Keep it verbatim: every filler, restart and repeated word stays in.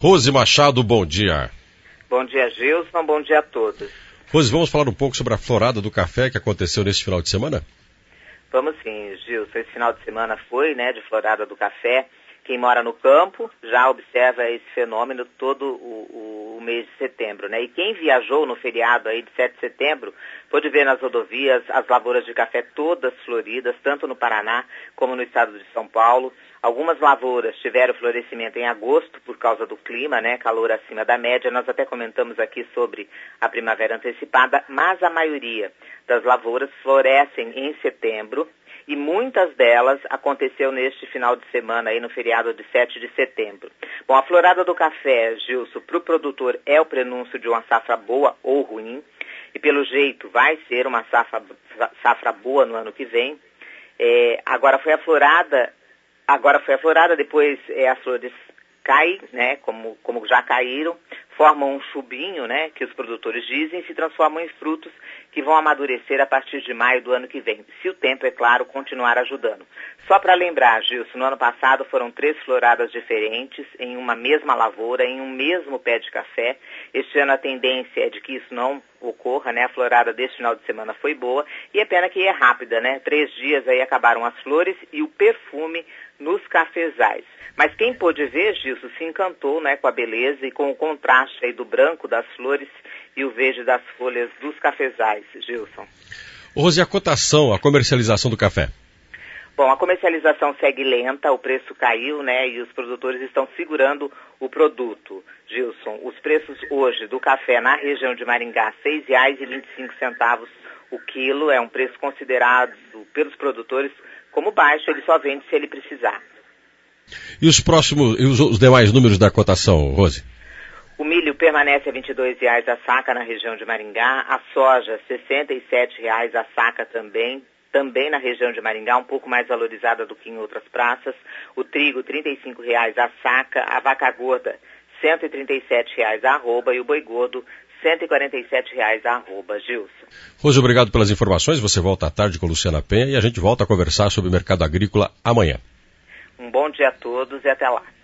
Rose Machado, bom dia. Bom dia, Gilson, bom dia a todos. Rose, vamos falar um pouco sobre a florada do café que aconteceu neste final de semana? Vamos sim, Gilson. Esse final de semana foi, né, de florada do café. Quem mora no campo já observa esse fenômeno todo o, o, o mês de setembro, né? E quem viajou no feriado aí de sete de setembro pôde ver nas rodovias as lavouras de café todas floridas, tanto no Paraná como no estado de São Paulo. Algumas lavouras tiveram florescimento em agosto por causa do clima, né? Calor acima da média. Nós até comentamos aqui sobre a primavera antecipada, mas a maioria das lavouras florescem em setembro. E muitas delas aconteceu neste final de semana, aí no feriado de sete de setembro. Bom, a florada do café, Gilson, para o produtor é o prenúncio de uma safra boa ou ruim. E pelo jeito vai ser uma safra, safra boa no ano que vem. É, agora foi aflorada, agora foi aflorada, depois é, as flores caem, né, como, como já caíram, formam um chubinho, né, que os produtores dizem, e se transformam em frutos que vão amadurecer a partir de maio do ano que vem, se o tempo, é claro, continuar ajudando. Só para lembrar, Gilson, no ano passado foram três floradas diferentes, em uma mesma lavoura, em um mesmo pé de café. Este ano a tendência é de que isso não ocorra, né, a florada deste final de semana foi boa, e é pena que é rápida, né, três dias aí acabaram as flores e o perfume nos cafezais. Mas quem pôde ver, Gilson, se encantou, né, com a beleza e com o contraste aí do branco das flores e o verde das folhas dos cafezais, Gilson. Rose, a cotação, a comercialização do café? Bom, a comercialização segue lenta, o preço caiu, né, e os produtores estão segurando o produto. Gilson, os preços hoje do café na região de Maringá, seis reais e vinte e cinco centavos o quilo, é um preço considerado pelos produtores como baixo, ele só vende se ele precisar. E os próximos, e os, os demais números da cotação, Rose? O milho permanece a vinte e dois reais a saca na região de Maringá, a soja sessenta e sete reais a saca também, também na região de Maringá, um pouco mais valorizada do que em outras praças, o trigo trinta e cinco reais a saca, a vaca gorda cento e trinta e sete reais a arroba e o boi gordo cento e quarenta e sete reais a arroba, Gilson. Rose, obrigado pelas informações, você volta à tarde com Luciana Penha e a gente volta a conversar sobre o mercado agrícola amanhã. Um bom dia a todos e até lá.